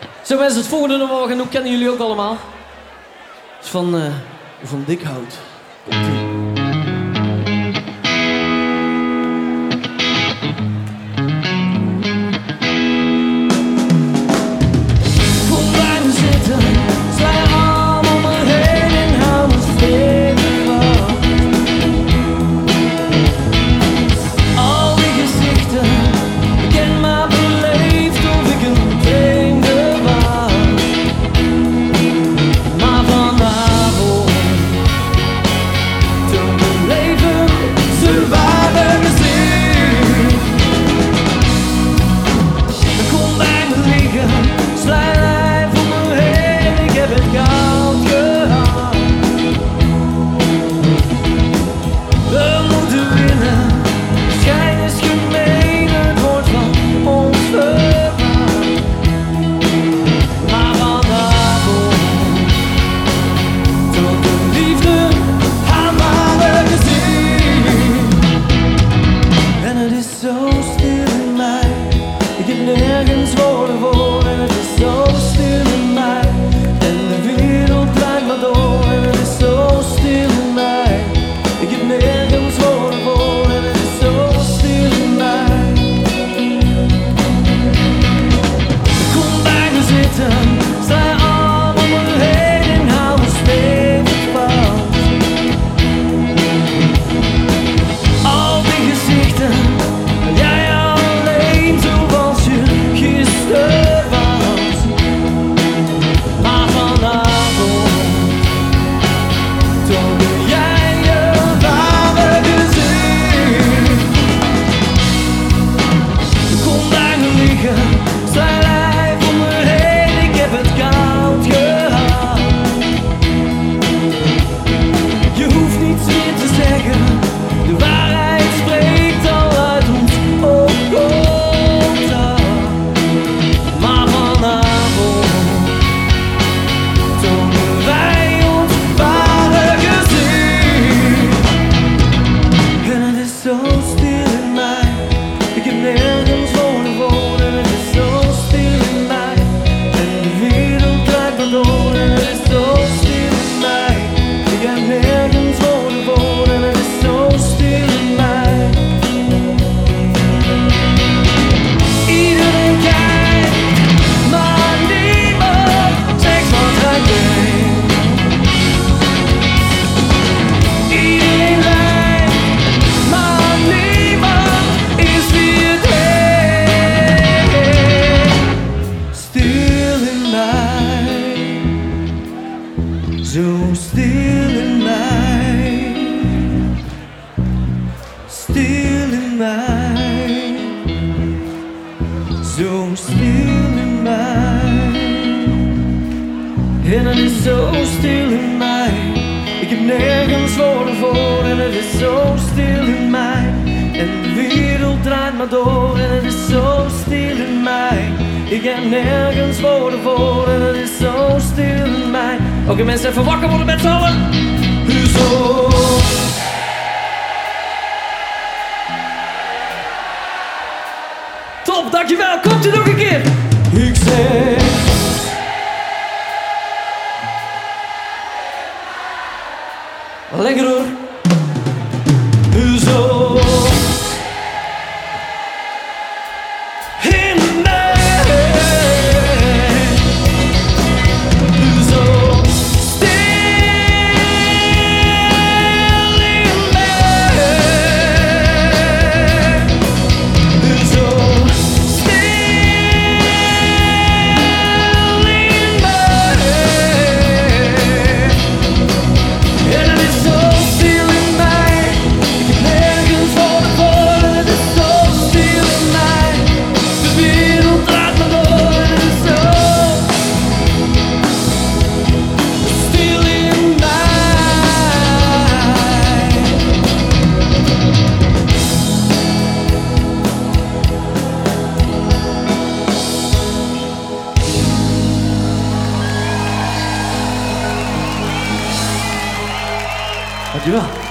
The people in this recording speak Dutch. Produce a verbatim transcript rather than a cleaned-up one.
Zo mensen, het volgende nummer wat we gaan doen kennen jullie ook allemaal. Het is van, uh, van Dikhout. Komt-ie. Zo stil in mij, stil in mij, zo stil in mij. En het is zo stil in mij, ik heb nergens woorden voor. En het is zo stil in mij, en de wereld draait maar door. En het is zo stil in mij, ik heb nergens woorden voor. En het is zo stil in mij. Oké okay, mensen, even wakker worden met z'n allen. Zo. Top, dankjewel. Komt u nog een keer. Ik zeg. Lekker hoor. Zo. Dankjewel.